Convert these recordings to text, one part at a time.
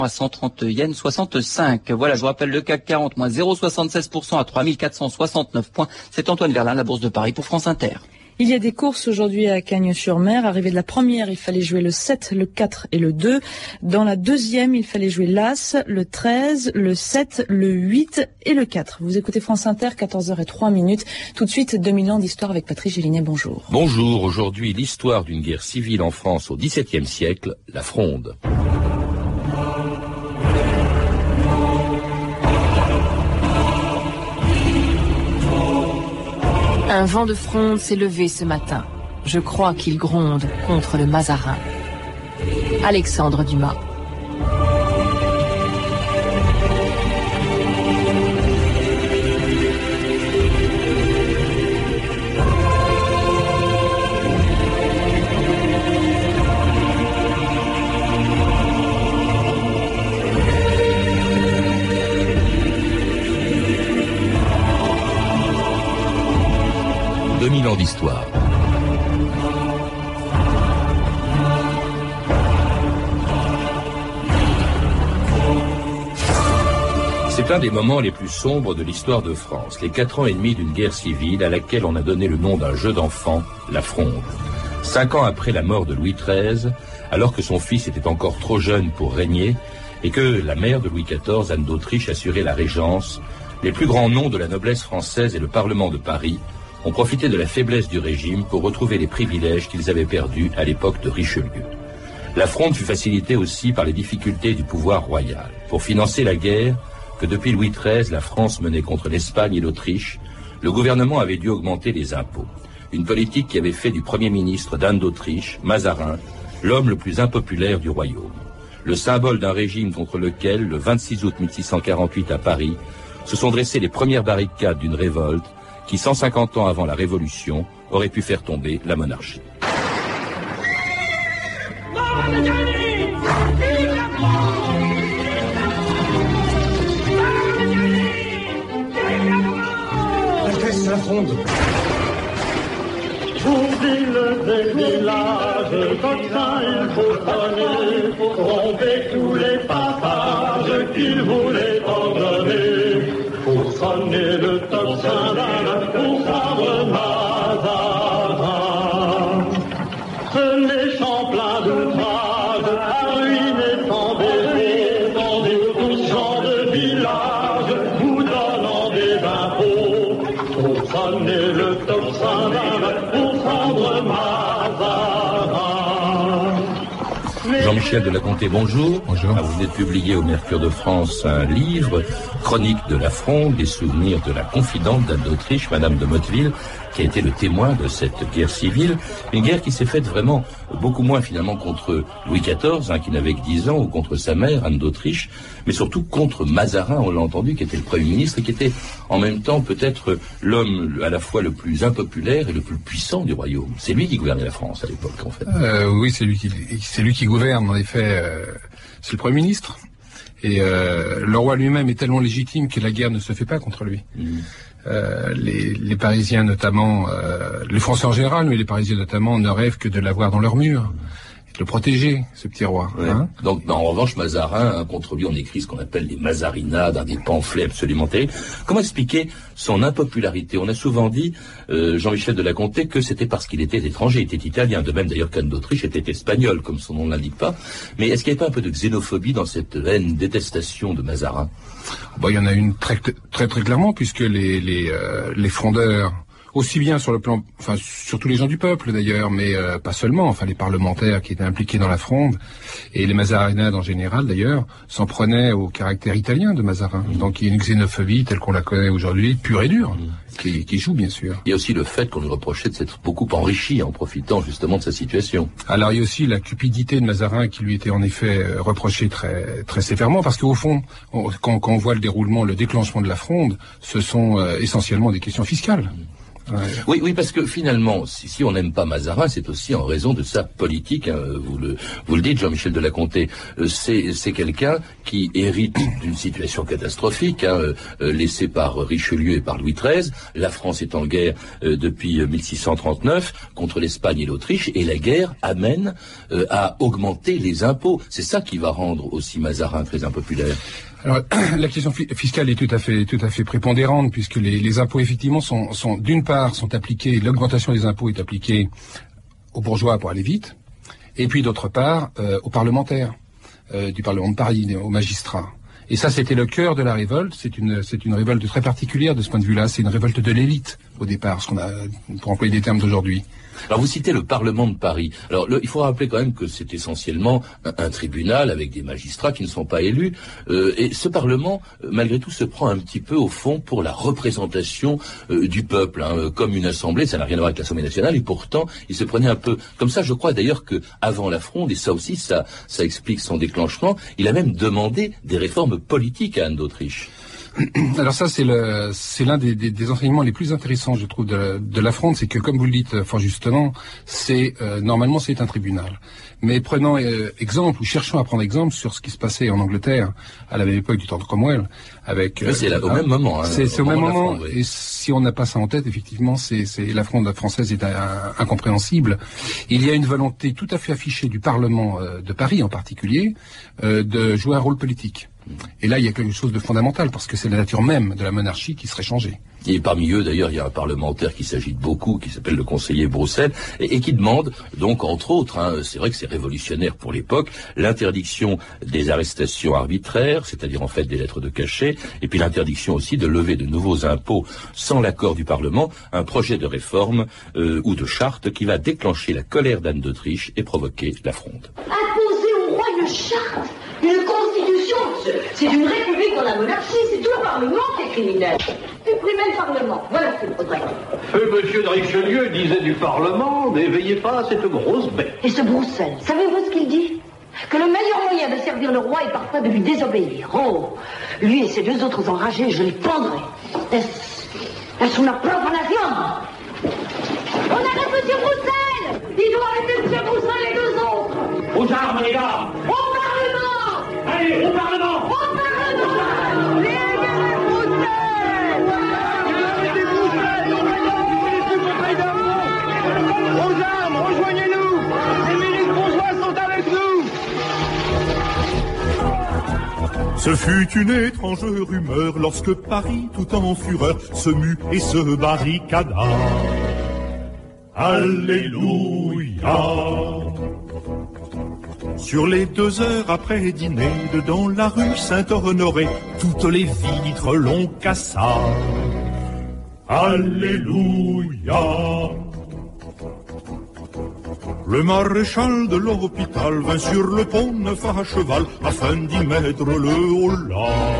à 130 yens 65. Voilà, je vous rappelle le CAC 40, moins 0,76% à 3469 points. C'est Antoine Verlin, la Bourse de Paris pour France Inter. Il y a des courses aujourd'hui à Cagnes-sur-Mer. Arrivé de la première, il fallait jouer le 7, le 4 et le 2. Dans la deuxième, il fallait jouer l'As, le 13, le 7, le 8 et le 4. Vous écoutez France Inter, 14h03. Tout de suite, 2000 ans d'histoire avec Patrice Gélinet. Bonjour. Bonjour. Aujourd'hui, l'histoire d'une guerre civile en France au XVIIe siècle, la Fronde. Un vent de fronde s'est levé ce matin. Je crois qu'il gronde contre le Mazarin. Alexandre Dumas. D'histoire. C'est un des moments les plus sombres de l'histoire de France, les 4 ans et demi d'une guerre civile à laquelle on a donné le nom d'un jeu d'enfant, la Fronde. 5 ans après la mort de Louis XIII, alors que son fils était encore trop jeune pour régner, et que la mère de Louis XIV, Anne d'Autriche, assurait la régence, les plus grands noms de la noblesse française et le Parlement de Paris ont profité de la faiblesse du régime pour retrouver les privilèges qu'ils avaient perdus à l'époque de Richelieu. La Fronde fut facilitée aussi par les difficultés du pouvoir royal. Pour financer la guerre que depuis Louis XIII, la France menait contre l'Espagne et l'Autriche, le gouvernement avait dû augmenter les impôts. Une politique qui avait fait du Premier ministre d'Anne d'Autriche, Mazarin, l'homme le plus impopulaire du royaume. Le symbole d'un régime contre lequel, le 26 août 1648 à Paris, se sont dressées les premières barricades d'une révolte qui, 150 ans avant la Révolution, aurait pu faire tomber la monarchie. Qu'est-ce la Fronde? Pour villes et villages, tocsin il faut sonner, romper tous les passages qu'il voulait ordonner. Pour sonner le tocsin pour prendre Mazarin. Ce méchant plein d'outrages a ruiné sans défaut, dans des pourcents de villages, vous donnant des impôts. Pour sonner le tocsin pour prendre Mazarin. Jean-Michel de la Comté, bonjour. Bonjour. Vous venez de publier au Mercure de France un livre, Chronique de la Fronde, des souvenirs de la confidente d'Anne d'Autriche, Madame de Motteville, qui a été le témoin de cette guerre civile. Une guerre qui s'est faite vraiment beaucoup moins finalement contre Louis XIV, qui n'avait que 10 ans, ou contre sa mère, Anne d'Autriche, mais surtout contre Mazarin, on l'a entendu, qui était le Premier ministre et qui était en même temps peut-être l'homme à la fois le plus impopulaire et le plus puissant du royaume. C'est lui qui gouvernait la France à l'époque, en fait. Oui, c'est lui qui gouverne, en effet. C'est le Premier ministre. Et le roi lui-même est tellement légitime que la guerre ne se fait pas contre lui. Les Parisiens notamment, les Français en général, mais les Parisiens notamment, ne rêvent que de l'avoir dans leur mur. De le protéger, ce petit roi. Ouais. Donc, en revanche, Mazarin, contre lui, on écrit ce qu'on appelle les Mazarinades, des pamphlets absolument terribles. Comment expliquer son impopularité? On a souvent dit, Jean-Michel de la Comté, que c'était parce qu'il était étranger, il était italien, de même d'ailleurs qu'Anne d'Autriche était espagnole, comme son nom ne l'indique pas. Mais est-ce qu'il n'y avait pas un peu de xénophobie dans cette haine, détestation de Mazarin? Il y en a une très clairement, puisque les frondeurs, aussi bien sur le plan, sur tous les gens du peuple d'ailleurs, mais pas seulement, les parlementaires qui étaient impliqués dans la Fronde, et les Mazarinades en général d'ailleurs, s'en prenaient au caractère italien de Mazarin. Donc il y a une xénophobie telle qu'on la connaît aujourd'hui, pure et dure, qui joue bien sûr. Il y a aussi le fait qu'on lui reprochait de s'être beaucoup enrichi en profitant justement de sa situation. Alors il y a aussi la cupidité de Mazarin qui lui était en effet reprochée très, très sévèrement, parce qu'au fond, quand on voit le déclenchement de la Fronde, ce sont essentiellement des questions fiscales. Ouais. Oui, parce que finalement, si on n'aime pas Mazarin, c'est aussi en raison de sa politique. Hein, vous le dites, Jean-Michel Delaconté. C'est quelqu'un qui hérite d'une situation catastrophique, laissée par Richelieu et par Louis XIII. La France est en guerre depuis 1639 contre l'Espagne et l'Autriche, et la guerre amène à augmenter les impôts. C'est ça qui va rendre aussi Mazarin très impopulaire. Alors, la question fiscale est tout à fait prépondérante, puisque les impôts effectivement sont d'une part sont appliqués, l'augmentation des impôts est appliquée aux bourgeois pour aller vite, et puis d'autre part aux parlementaires du Parlement de Paris, aux magistrats. Et ça, c'était le cœur de la révolte. C'est une révolte très particulière de ce point de vue-là. C'est une révolte de l'élite au départ, pour employer des termes d'aujourd'hui. Alors vous citez le Parlement de Paris. Alors il faut rappeler quand même que c'est essentiellement un tribunal avec des magistrats qui ne sont pas élus. Et ce Parlement, malgré tout, se prend un petit peu au fond pour la représentation du peuple, comme une assemblée. Ça n'a rien à voir avec l'Assemblée nationale. Et pourtant, il se prenait un peu comme ça. Je crois d'ailleurs que avant la Fronde, et ça aussi, ça explique son déclenchement, il a même demandé des réformes politiques à Anne d'Autriche. Alors ça, c'est l'un des enseignements les plus intéressants, je trouve, de la Fronde, c'est que, comme vous le dites fort justement, normalement c'est un tribunal. Mais prenons exemple, ou cherchons à prendre exemple sur ce qui se passait en Angleterre à la même époque du temps de Cromwell, avec. C'est au même moment. C'est au même moment. Et si on n'a pas ça en tête, effectivement, la Fronde française est incompréhensible. Il y a une volonté tout à fait affichée du Parlement de Paris en particulier de jouer un rôle politique. Et là, il y a quelque chose de fondamental, parce que c'est la nature même de la monarchie qui serait changée. Et parmi eux, d'ailleurs, il y a un parlementaire qui s'agite beaucoup, qui s'appelle le conseiller Broussel, et qui demande, donc, entre autres, c'est vrai que c'est révolutionnaire pour l'époque, l'interdiction des arrestations arbitraires, c'est-à-dire en fait des lettres de cachet, et puis l'interdiction aussi de lever de nouveaux impôts sans l'accord du Parlement, un projet de réforme ou de charte qui va déclencher la colère d'Anne d'Autriche et provoquer la Fronde. Imposer au roi une charte, une constitution, c'est une république dans la monarchie, c'est tout le Parlement qui est criminel. Supprimer le Parlement, voilà ce qu'il faudrait. Monsieur de Richelieu disait du Parlement, n'éveillez pas cette grosse bête. Et ce Broussel, savez-vous ce qu'il dit? Que le meilleur moyen de servir le roi est parfois de lui désobéir. Oh, lui et ses deux autres enragés, je les pendrai. Est-ce une profanation? On arrête monsieur Broussel! Il doit arrêter monsieur Broussel et deux autres! Aux armes, les gars! Au Parlement! Allez, au Parlement! Au Parlement! Libérez Broussel! Libérez Broussel! Aux armes, rejoignez-nous! Les milices bourgeois sont avec nous! Ce fut une étrange rumeur lorsque Paris, tout en fureur, se mut et se barricada. Alléluia. Sur les 2 heures après dîner, dans la rue Saint-Honoré, toutes les vitres l'on cassa. Alléluia. Le maréchal de l'hôpital vint sur le pont Neuf à cheval afin d'y mettre le holà.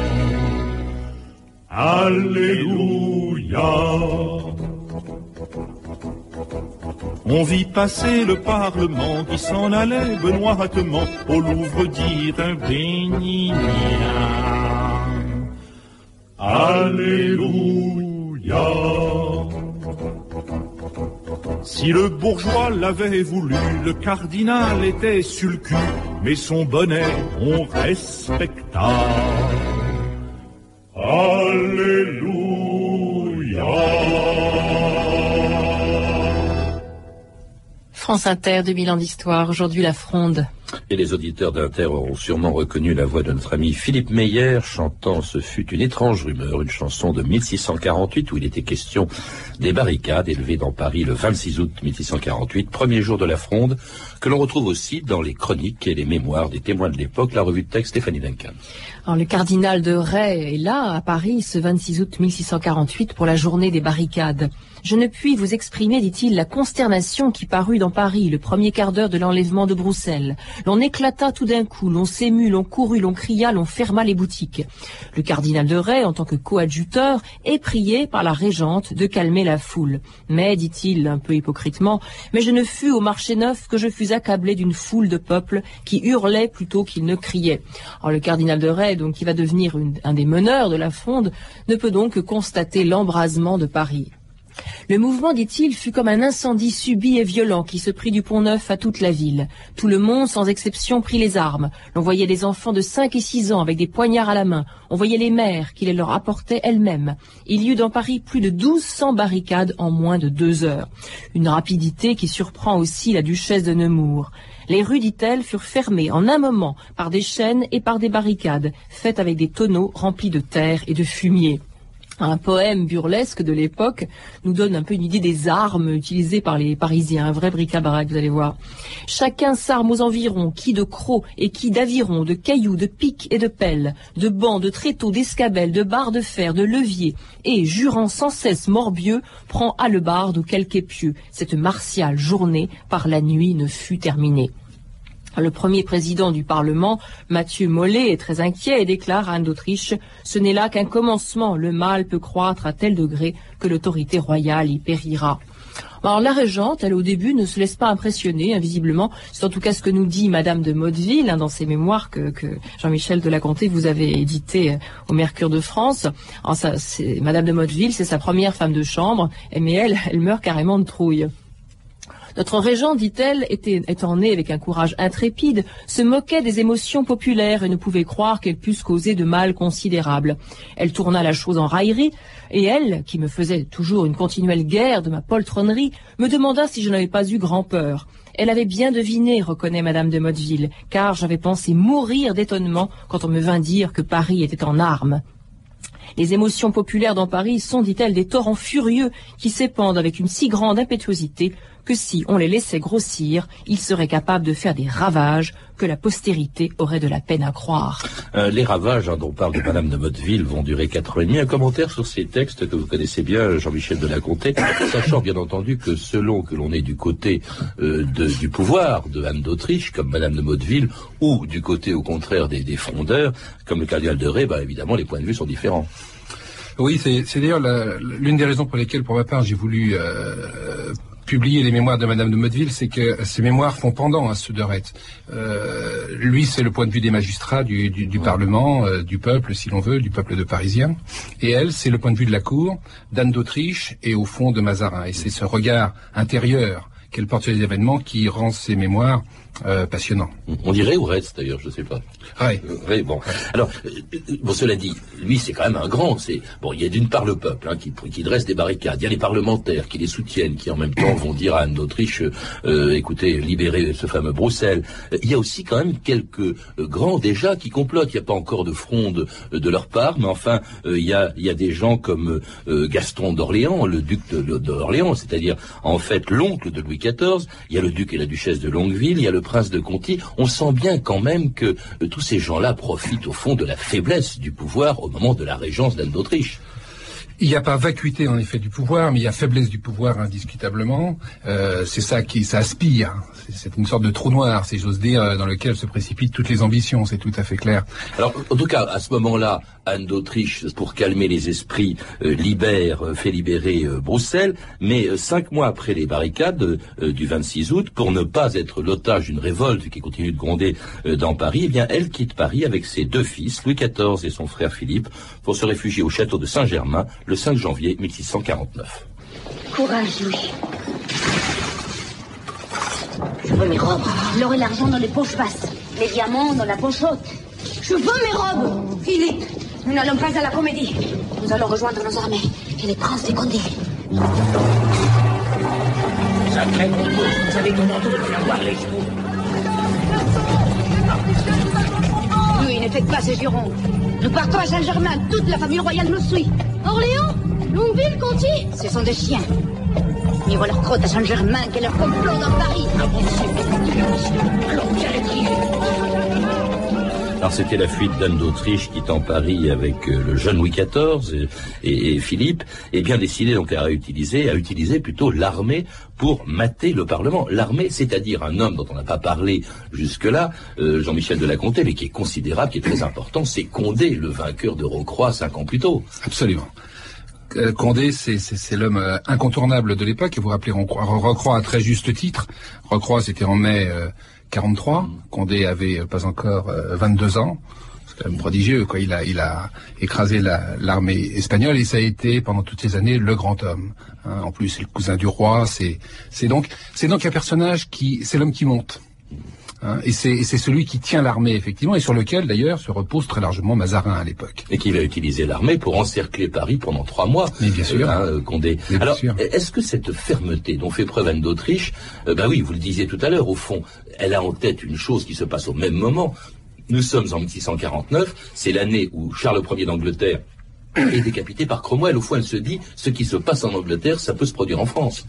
Alléluia. On vit passer le Parlement qui s'en allait benoîtement au Louvre dire un béni. Alléluia. Si le bourgeois l'avait voulu, le cardinal était sur le cul, mais son bonnet on respecta. Alléluia. France Inter, 2000 ans d'histoire, aujourd'hui la Fronde. Et les auditeurs d'Inter auront sûrement reconnu la voix de notre ami Philippe Meyer chantant « Ce fut une étrange rumeur », une chanson de 1648 où il était question des barricades élevées dans Paris le 26 août 1648, premier jour de la Fronde, que l'on retrouve aussi dans les chroniques et les mémoires des témoins de l'époque, la revue de texte Stéphanie Duncan. Alors, le cardinal de Ray est là, à Paris, ce 26 août 1648 pour la journée des barricades. Je ne puis vous exprimer, dit-il, la consternation qui parut dans Paris le premier quart d'heure de l'enlèvement de Broussel. L'on éclata tout d'un coup, l'on s'émut, l'on courut, l'on cria, l'on ferma les boutiques. Le cardinal de Ray, en tant que coadjuteur, est prié par la régente de calmer la foule. Mais, dit-il un peu hypocritement, mais je ne fus au marché neuf que je fus accablé d'une foule de peuple qui hurlait plutôt qu'il ne criait. Alors, le cardinal de Ray, donc, qui va devenir un des meneurs de la Fronde, ne peut donc que constater l'embrasement de Paris. Le mouvement, dit-il, fut comme un incendie subit et violent qui se prit du Pont-Neuf à toute la ville. Tout le monde, sans exception, prit les armes. L'on voyait des enfants de 5 et 6 ans avec des poignards à la main. On voyait les mères qui les leur apportaient elles-mêmes. Il y eut dans Paris plus de 1200 barricades en moins de 2 heures. Une rapidité qui surprend aussi la duchesse de Nemours. Les rues, dit-elle, furent fermées en un moment par des chaînes et par des barricades, faites avec des tonneaux remplis de terre et de fumier. Un poème burlesque de l'époque nous donne un peu une idée des armes utilisées par les Parisiens, un vrai bric-à-brac, vous allez voir. Chacun s'arme aux environs, qui de crocs et qui d'avirons, de cailloux, de pics et de pelles, de bancs, de tréteaux, d'escabelles, de barres de fer, de leviers, et, jurant sans cesse morbieux, prend hallebarde ou quelque épieu. Cette martiale journée, par la nuit, ne fut terminée. Le premier président du Parlement, Mathieu Molé, est très inquiet et déclare à Anne d'Autriche « Ce n'est là qu'un commencement, le mal peut croître à tel degré que l'autorité royale y périra ». Alors la régente, elle au début ne se laisse pas impressionner, invisiblement. C'est en tout cas ce que nous dit Madame de Motteville dans ses mémoires que Jean-Michel de La Comté vous avez édité au Mercure de France. Alors ça, Madame de Motteville, c'est sa première femme de chambre, mais elle meurt carrément de trouille. Notre régent, dit-elle, étant née avec un courage intrépide, se moquait des émotions populaires et ne pouvait croire qu'elles pussent causer de mal considérable. Elle tourna la chose en raillerie, et elle, qui me faisait toujours une continuelle guerre de ma poltronnerie, me demanda si je n'avais pas eu grand-peur. Elle avait bien deviné, reconnaît Madame de Motteville, car j'avais pensé mourir d'étonnement quand on me vint dire que Paris était en armes. Les émotions populaires dans Paris sont, dit-elle, des torrents furieux qui s'épandent avec une si grande impétuosité que si on les laissait grossir, ils seraient capables de faire des ravages que la postérité aurait de la peine à croire. Les ravages dont parle de Madame de Motteville vont durer 4 ans et demi. Un commentaire sur ces textes que vous connaissez bien, Jean-Michel de La Comté, sachant bien entendu que selon que l'on est du côté du pouvoir de Anne d'Autriche, comme Madame de Motteville, ou du côté au contraire des frondeurs, comme le cardinal de Rais, évidemment les points de vue sont différents. Oui, c'est d'ailleurs l'une des raisons pour lesquelles, pour ma part, j'ai voulu publier les mémoires de Madame de Motteville, c'est que ces mémoires font pendant à ceux de Retz. Lui, c'est le point de vue des magistrats, du Parlement, du peuple, si l'on veut, du peuple de Parisiens. Et elle, c'est le point de vue de la cour, d'Anne d'Autriche et au fond de Mazarin. Et c'est ce regard intérieur qu'elle porte sur les événements qui rend ces mémoires passionnants. On dirait ou Retz d'ailleurs, je ne sais pas. Ray, bon. Alors, cela dit, lui c'est quand même un grand. Il y a d'une part le peuple qui dresse des barricades, il y a les parlementaires qui les soutiennent, qui en même temps vont dire à Anne d'Autriche, écoutez, libérez ce fameux Broussel. Il y a aussi quand même quelques grands déjà qui complotent. Il n'y a pas encore de fronde de leur part, mais enfin, il y a des gens comme Gaston d'Orléans, le duc d'Orléans, c'est-à-dire en fait l'oncle de Louis XIV. Il y a le duc et la duchesse de Longueville, il y a le prince de Conti. On sent bien quand même que tous ces gens-là profitent au fond de la faiblesse du pouvoir au moment de la régence d'Anne d'Autriche. Il n'y a pas vacuité en effet du pouvoir, mais il y a faiblesse du pouvoir indiscutablement. C'est ça qui aspire. C'est une sorte de trou noir, si j'ose dire, dans lequel se précipitent toutes les ambitions. C'est tout à fait clair. Alors, en tout cas, à ce moment-là, Anne d'Autriche, pour calmer les esprits, fait libérer Broussel. Mais 5 mois après les barricades du 26 août, pour ne pas être l'otage d'une révolte qui continue de gronder dans Paris, eh bien, elle quitte Paris avec ses 2 fils, Louis XIV et son frère Philippe, pour se réfugier au château de Saint-Germain le 5 janvier 1649. Courage, Louis. Je veux mes robes. L'or et l'argent dans les poches basses. Les diamants dans la poche haute. Je veux mes robes. Philippe, nous n'allons pas à la comédie. Nous allons rejoindre nos armées et les princes des Condés. Sacré Condé, vous avez commandé de faire voir les chevaux. Louis, ne faites pas ces jurons. Nous partons à Saint-Germain. Toute la famille royale nous suit. Orléans, Longueville, Conti. Ce sont des chiens. Ils voient leur crotte à Saint-Germain, que leur complot dans Paris. Alors c'était la fuite d'Anne d'Autriche quittant Paris avec le jeune Louis XIV et Philippe, et bien décidé donc à utiliser plutôt l'armée pour mater le Parlement. L'armée, c'est-à-dire un homme dont on n'a pas parlé jusque-là, Jean-Michel de La Comté, mais qui est considérable, qui est très important, c'est Condé, le vainqueur de Rocroi 5 ans plus tôt. Absolument. Condé, c'est l'homme incontournable de l'époque, et vous rappelez Rocroi à très juste titre. Rocroi, c'était en mai 43. Condé avait pas encore 22 ans. C'est quand même prodigieux, quoi. Il a écrasé l'armée espagnole et ça a été pendant toutes ces années le grand homme. Hein, en plus, c'est le cousin du roi. C'est donc un personnage c'est l'homme qui monte. Hein, et c'est celui qui tient l'armée, effectivement, et sur lequel, d'ailleurs, se repose très largement Mazarin à l'époque. Et qui va utiliser l'armée pour encercler Paris pendant 3 mois. Mais bien sûr. Condé. Mais alors, bien sûr. Est-ce que cette fermeté dont fait preuve Anne d'Autriche, oui, vous le disiez tout à l'heure, au fond, elle a en tête une chose qui se passe au même moment. Nous sommes en 1649, c'est l'année où Charles Ier d'Angleterre est décapité par Cromwell. Au fond, elle se dit, ce qui se passe en Angleterre, ça peut se produire en France.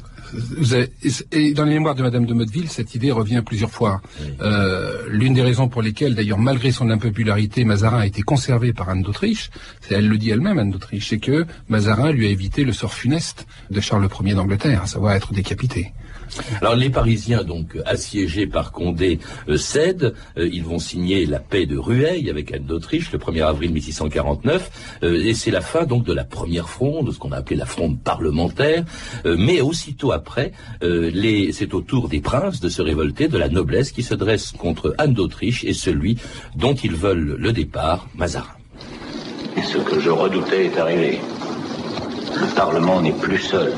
Et dans les mémoires de Madame de Motteville, cette idée revient plusieurs fois. Oui. L'une des raisons pour lesquelles, d'ailleurs, malgré son impopularité, Mazarin a été conservé par Anne d'Autriche, elle le dit elle-même, Anne d'Autriche, c'est que Mazarin lui a évité le sort funeste de Charles Ier d'Angleterre, à savoir être décapité. Alors les Parisiens, donc assiégés par Condé, cèdent. Ils vont signer la paix de Rueil avec Anne d'Autriche le 1er avril 1649, et c'est la fin donc de la première fronde, ce qu'on a appelé la fronde parlementaire. Mais aussitôt après, c'est au tour des princes de se révolter, de la noblesse qui se dresse contre Anne d'Autriche et celui dont ils veulent le départ, Mazarin. Et ce que je redoutais est arrivé. Le Parlement n'est plus seul.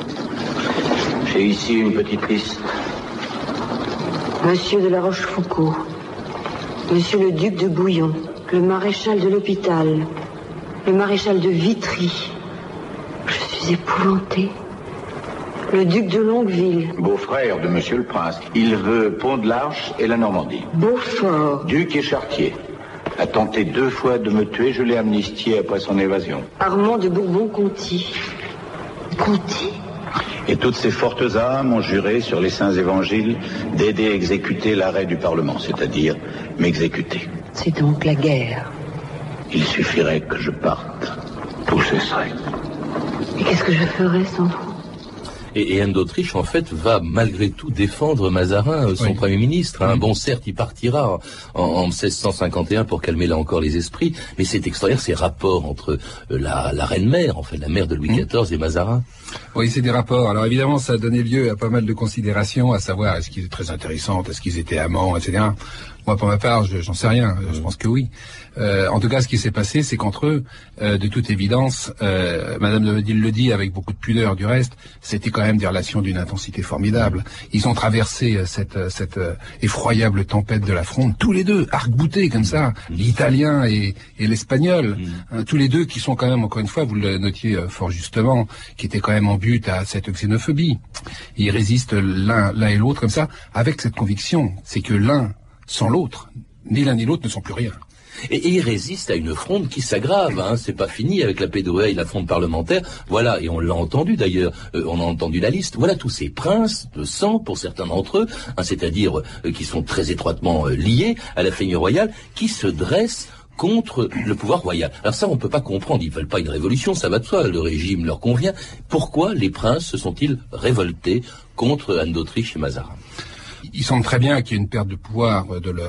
J'ai ici une petite liste. Monsieur de la Rochefoucauld, Monsieur le duc de Bouillon, le maréchal de l'Hôpital, le maréchal de Vitry. Je suis épouvantée. Le duc de Longueville. Beau-frère de Monsieur le Prince. Il veut Pont-de-l'Arche et la Normandie. Beaufort. Duc et Chartier. A tenté 2 fois de me tuer, je l'ai amnistié après son évasion. Armand de Bourbon-Conti. Conti? Et toutes ces fortes âmes ont juré sur les saints évangiles d'aider à exécuter l'arrêt du Parlement, c'est-à-dire m'exécuter. C'est donc la guerre. Il suffirait que je parte. Tout cesserait. Et qu'est-ce que je ferais sans vous? Et Anne d'Autriche, en fait, va malgré tout défendre Mazarin, son Premier ministre. Hein. Bon, certes, il partira en 1651 pour calmer là encore les esprits, mais c'est extraordinaire ces rapports entre la reine-mère, en fait, la mère de Louis XIV et Mazarin. Oui, c'est des rapports. Alors évidemment, ça a donné lieu à pas mal de considérations, à savoir est-ce qu'ils étaient très intéressants, est-ce qu'ils étaient amants, etc. Moi, pour ma part, j'en sais rien. Je pense que oui. En tout cas, ce qui s'est passé, c'est qu'entre eux, de toute évidence, Madame de Motteville le dit avec beaucoup de pudeur du reste, c'était quand même des relations d'une intensité formidable. Ils ont traversé cette effroyable tempête de la Fronde, tous les deux, arc-boutés comme ça, l'italien et l'espagnol, tous les deux qui sont quand même, encore une fois, vous le notiez fort justement, qui étaient quand même en but à cette xénophobie. Ils résistent l'un et l'autre comme ça, avec cette conviction, c'est que l'un sans l'autre, ni l'un ni l'autre ne sont plus rien. Et il résiste à une fronde qui s'aggrave, hein. C'est pas fini avec la paix de Rueil, la fronde parlementaire. Voilà, et on l'a entendu d'ailleurs, on a entendu la liste. Voilà tous ces princes de sang, pour certains d'entre eux, hein, c'est-à-dire qui sont très étroitement liés à la famille royale, qui se dressent contre le pouvoir royal. Alors ça, on peut pas comprendre. Ils veulent pas une révolution, ça va de soi. Le régime leur convient. Pourquoi les princes se sont-ils révoltés contre Anne d'Autriche et Mazarin? Il semble très bien qu'il y ait une perte de pouvoir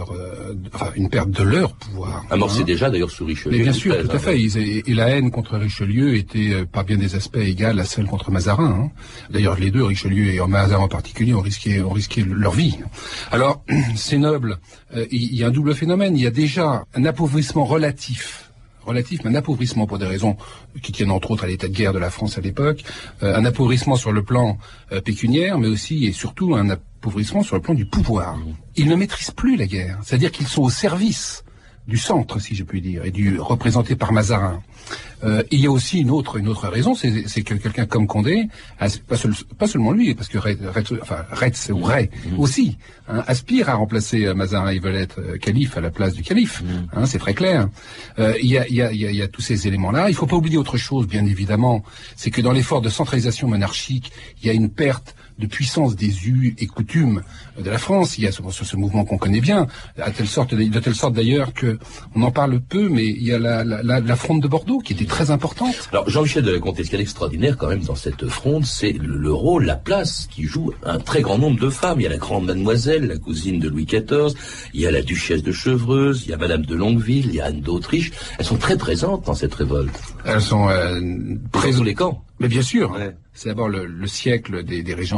une perte de leur pouvoir. Amorcé déjà d'ailleurs sous Richelieu. Mais bien sûr, tout à fait. Et la haine contre Richelieu était par bien des aspects égale à celle contre Mazarin. Hein. D'ailleurs, les deux, Richelieu et Mazarin en particulier, ont risqué leur vie. Alors, ces nobles, il y a un double phénomène. Il y a déjà un appauvrissement relatif, mais un appauvrissement pour des raisons qui tiennent entre autres à l'état de guerre de la France à l'époque, un appauvrissement sur le plan pécuniaire, mais aussi et surtout un appauvrissement sur le plan du pouvoir. Ils ne maîtrisent plus la guerre, c'est-à-dire qu'ils sont au service du centre, si je puis dire, et représenté par Mazarin. Il y a aussi une autre raison, c'est que quelqu'un comme Condé, pas seulement lui, parce que Retz ou Ray aussi, hein, aspire à remplacer Mazarin. Il veut être calife à la place du calife, hein, c'est très clair. Il y a tous ces éléments-là. Il faut pas oublier autre chose, bien évidemment, c'est que dans l'effort de centralisation monarchique, il y a une perte de puissance des us et coutumes de la France. Il y a ce mouvement qu'on connaît bien, de telle sorte d'ailleurs que on en parle peu, mais il y a la fronde de Bordeaux qui était très importante. Alors Jean-Michel de La Comtesse, ce qui est extraordinaire quand même dans cette fronde, c'est le rôle, la place qui joue un très grand nombre de femmes. Il y a la grande mademoiselle, la cousine de Louis XIV, il y a la duchesse de Chevreuse, il y a Madame de Longueville, il y a Anne d'Autriche. Elles sont très présentes dans cette révolte. Elles sont présentes dans les camps. Mais bien sûr, ouais. C'est d'abord le siècle des régentes.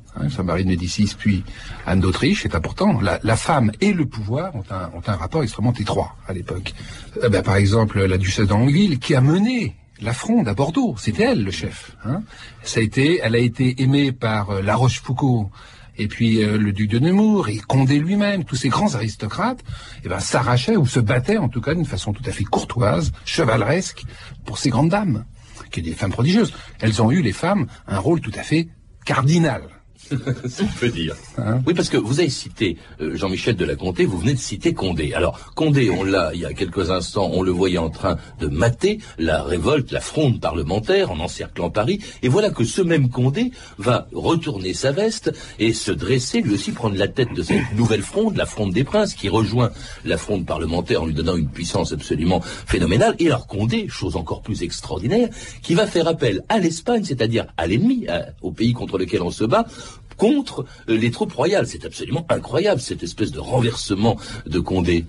Marie de Médicis, puis Anne d'Autriche, c'est important. La femme et le pouvoir ont un rapport extrêmement étroit à l'époque. Par exemple, la duchesse de Longueville, qui a mené la Fronde à Bordeaux, c'était elle le chef. Elle a été aimée par La Rochefoucauld, et puis le duc de Nemours, et Condé lui-même, tous ces grands aristocrates, s'arrachaient ou se battaient, en tout cas d'une façon tout à fait courtoise, chevaleresque, pour ces grandes dames, qui étaient des femmes prodigieuses. Elles ont eu, les femmes, un rôle tout à fait cardinal. Si on peut dire. Oui, parce que vous avez cité Jean-Michel de La Comté, vous venez de citer Condé. Alors, Condé, on l'a, il y a quelques instants, on le voyait en train de mater la révolte, la fronde parlementaire en encerclant Paris, et voilà que ce même Condé va retourner sa veste et se dresser, lui aussi prendre la tête de cette nouvelle fronde, la fronde des princes, qui rejoint la fronde parlementaire en lui donnant une puissance absolument phénoménale. Et alors Condé, chose encore plus extraordinaire, qui va faire appel à l'Espagne, c'est-à-dire à l'ennemi, au pays contre lequel on se bat, contre les troupes royales. C'est absolument incroyable, cette espèce de renversement de Condé.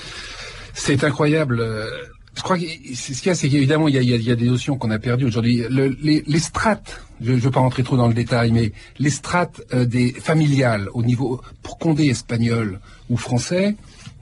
C'est incroyable. Je crois que ce qu'il y a, c'est qu'évidemment, il y a des notions qu'on a perdues aujourd'hui. Les strates, je ne veux pas rentrer trop dans le détail, mais les strates des familiales au niveau, pour Condé espagnol ou français,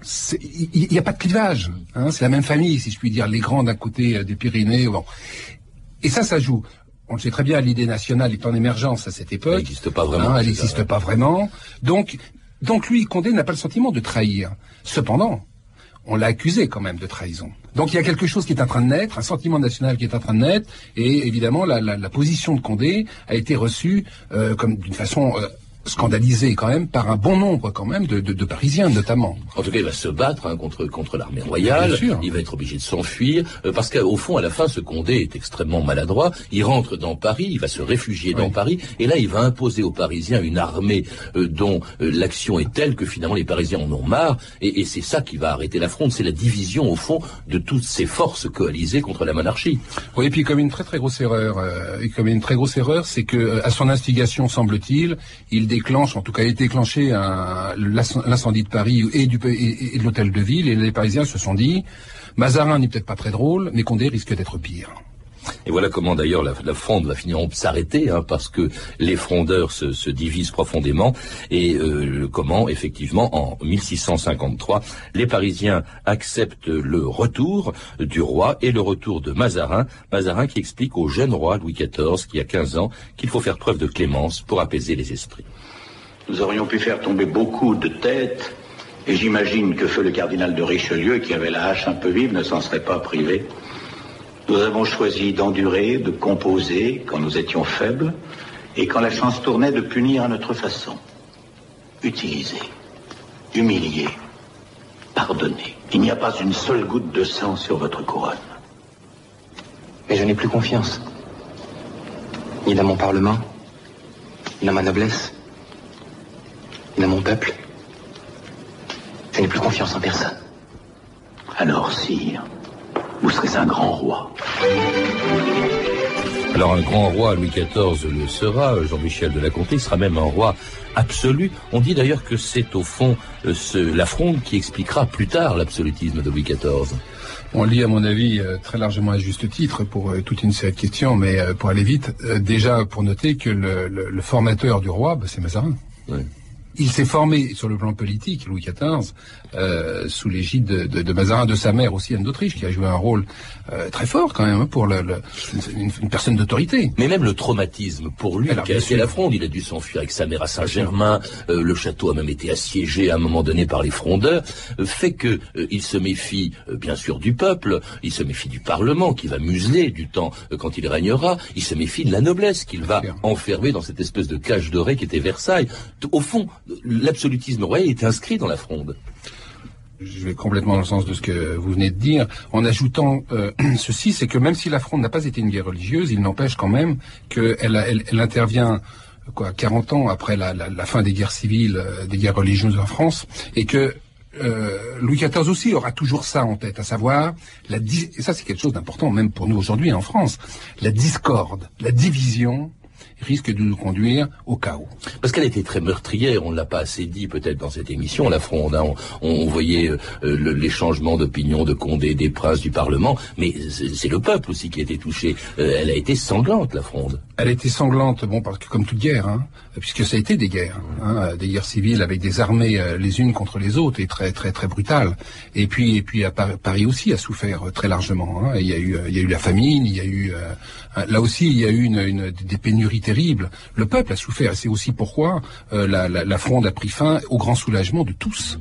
il n'y a pas de clivage. C'est la même famille, si je puis dire, les grands d'un côté des Pyrénées. Bon. Et ça joue. On le sait très bien, l'idée nationale est en émergence à cette époque. Elle n'existe pas vraiment. Elle n'existe pas vraiment. Donc lui, Condé n'a pas le sentiment de trahir. Cependant, on l'a accusé quand même de trahison. Donc il y a quelque chose qui est en train de naître, un sentiment national qui est en train de naître, et évidemment la position de Condé a été reçue comme d'une façon scandalisé quand même par un bon nombre quand même de Parisiens notamment. En tout cas, il va se battre contre l'armée royale. Il va être obligé de s'enfuir parce qu'au fond, à la fin, ce Condé est extrêmement maladroit. Il rentre dans Paris, il va se réfugier dans Paris, et là, il va imposer aux Parisiens une armée dont l'action est telle que finalement les Parisiens en ont marre, et c'est ça qui va arrêter la fronde. C'est la division au fond de toutes ces forces coalisées contre la monarchie. Oui, et puis comme une très très grosse erreur, c'est que à son instigation, semble-t-il, il déclenche, en tout cas, il a déclenché l'incendie de Paris et de l'hôtel de ville, et les Parisiens se sont dit, Mazarin n'est peut-être pas très drôle, mais Condé risque d'être pire. Et voilà comment d'ailleurs la fronde va finir par s'arrêter, parce que les frondeurs se divisent profondément, et comment effectivement en 1653 les Parisiens acceptent le retour du roi et le retour de Mazarin qui explique au jeune roi Louis XIV qui a 15 ans qu'il faut faire preuve de clémence pour apaiser les esprits. Nous aurions pu faire tomber beaucoup de têtes, et j'imagine que feu le cardinal de Richelieu, qui avait la hache un peu vive, ne s'en serait pas privé. Nous avons choisi d'endurer, de composer quand nous étions faibles, et quand la chance tournait, de punir à notre façon. Utiliser, humilier, pardonner. Il n'y a pas une seule goutte de sang sur votre couronne. Mais je n'ai plus confiance. Ni dans mon Parlement, ni dans ma noblesse, ni dans mon peuple. Je n'ai plus confiance en personne. Alors, sire, vous serez un grand roi. Alors un grand roi, Louis XIV le sera, Jean-Michel de La Comté sera même un roi absolu. On dit d'ailleurs que c'est au fond la fronde qui expliquera plus tard l'absolutisme de Louis XIV. On lit à mon avis très largement à juste titre pour toute une série de questions, mais pour aller vite, déjà pour noter que le formateur du roi, c'est Mazarin. Oui. Il s'est formé sur le plan politique, Louis XIV, sous l'égide de Mazarin, de sa mère aussi, Anne d'Autriche, qui a joué un rôle très fort quand même pour une personne d'autorité. Mais même le traumatisme pour lui, qui a été la fronde, il a dû s'enfuir avec sa mère à Saint-Germain, le château a même été assiégé à un moment donné par les frondeurs, fait que il se méfie bien sûr du peuple, il se méfie du Parlement qui va museler du temps quand il régnera, il se méfie de la noblesse qu'il va enfermer dans cette espèce de cage dorée qui était Versailles. Au fond, l'absolutisme royal est inscrit dans la fronde. Je vais complètement dans le sens de ce que vous venez de dire, en ajoutant ceci, c'est que même si la fronde n'a pas été une guerre religieuse, il n'empêche quand même qu'elle intervient 40 ans après la fin des guerres civiles, des guerres religieuses en France, et que Louis XIV aussi aura toujours ça en tête, à savoir, et ça c'est quelque chose d'important même pour nous aujourd'hui en France, la discorde, la division risque de nous conduire au chaos. Parce qu'elle était très meurtrière, on ne l'a pas assez dit peut-être dans cette émission, la fronde. On voyait les changements d'opinion de Condé, des princes, du Parlement, mais c'est le peuple aussi qui a été touché. Elle a été sanglante, la fronde. Elle a été sanglante, bon, parce que comme toute guerre, hein, puisque ça a été des guerres, hein, des guerres civiles avec des armées les unes contre les autres et très très très brutales. Et puis à Paris aussi a souffert très largement. Hein. Il y a eu la famine, il y a eu là aussi il y a eu des pénuries terribles. Le peuple a souffert et c'est aussi pourquoi la Fronde a pris fin au grand soulagement de tous.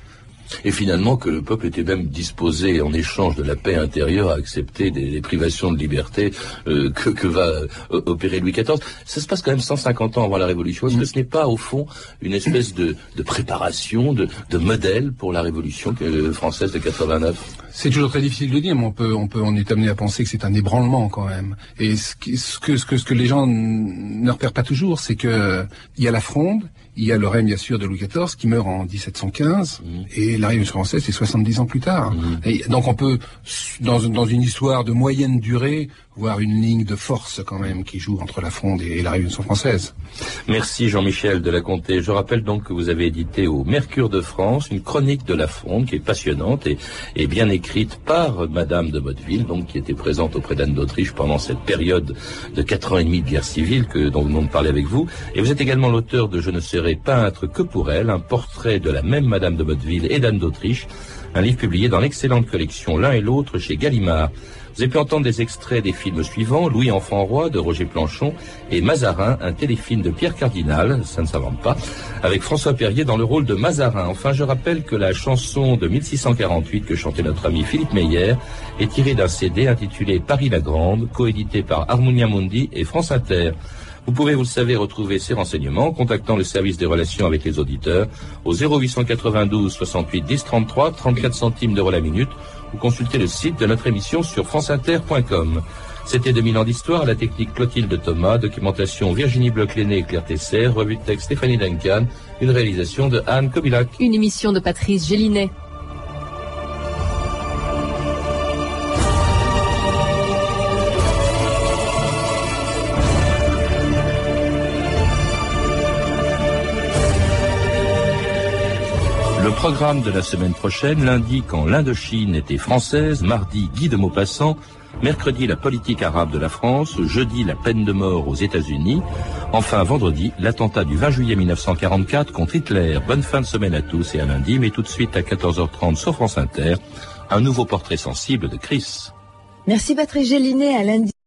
Et finalement que le peuple était même disposé, en échange de la paix intérieure, à accepter des privations de liberté que va opérer Louis XIV. Ça se passe quand même 150 ans avant la Révolution. Est-ce que ce n'est pas, au fond, une espèce de préparation, de modèle pour la Révolution française de 89 ? C'est toujours très difficile de dire, mais on est amené à penser que c'est un ébranlement quand même. Et ce que les gens ne repèrent pas toujours, c'est que il y a la Fronde, il y a le règne bien sûr de Louis XIV qui meurt en 1715 et la Révolution française c'est 70 ans plus tard. Et donc on peut dans une histoire de moyenne durée voir une ligne de force quand même qui joue entre la Fronde et la Révolution française. Merci Jean-Michel de la Comté. Je rappelle donc que vous avez édité au Mercure de France une chronique de la Fronde qui est passionnante et bien écrite par Madame de Motteville, donc qui était présente auprès d'Anne d'Autriche pendant cette période de 4 ans et demi de guerre civile dont nous venons de parler avec vous. Et vous êtes également l'auteur de Je ne serai peintre que pour elle, un portrait de la même Madame de Motteville et d'Anne d'Autriche, un livre publié dans l'excellente collection L'un et l'autre chez Gallimard. Vous avez pu entendre des extraits des films suivants, Louis Enfant Roi de Roger Planchon et Mazarin, un téléfilm de Pierre Cardinal, ça ne s'invente pas, avec François Perrier dans le rôle de Mazarin. Enfin, je rappelle que la chanson de 1648 que chantait notre ami Philippe Meyer est tirée d'un CD intitulé Paris la Grande, coédité par Harmonia Mundi et France Inter. Vous pouvez, vous le savez, retrouver ces renseignements en contactant le service des relations avec les auditeurs au 0892 68 10 33, 34 centimes d'euros la minute, ou consulter le site de notre émission sur franceinter.com. C'était 2000 ans d'histoire, à la technique Clotilde Thomas, documentation Virginie Bloch-Léné et Claire Tesser, revue de texte Stéphanie Duncan, une réalisation de Anne Kobilac. Une émission de Patrice Gélinet. Le programme de la semaine prochaine, lundi quand l'Indochine était française, mardi Guy de Maupassant, mercredi la politique arabe de la France, jeudi la peine de mort aux États-Unis, enfin vendredi l'attentat du 20 juillet 1944 contre Hitler. Bonne fin de semaine à tous et à lundi, mais tout de suite à 14h30 sur France Inter, un nouveau portrait sensible de Chris. Merci Patrice Gélinet, à lundi.